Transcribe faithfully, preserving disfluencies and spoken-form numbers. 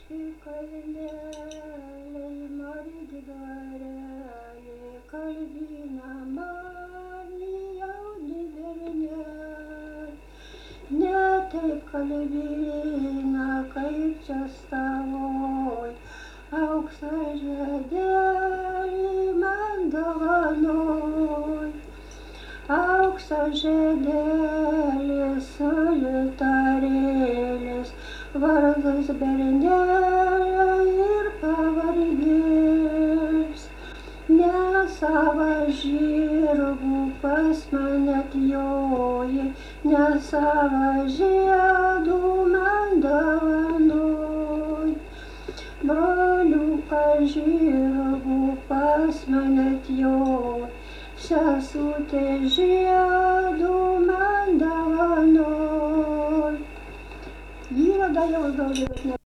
kalneliai, margi dvareliai, kalbina mane jauni berneliai. Ne taip kalbina, kaip čia stavoj, auksą žiedelį man dovanoj. Aukso žiedelis, solitarėlis, vardas bernelio ir pavardės. Nesava žirgų pas mane atjoji, nesava žiedų man dovanoj. Broliuka žirgų pas mane atjoji, sesutė žiedų man dovanoj. Yra dar jau daugiau, bet ne.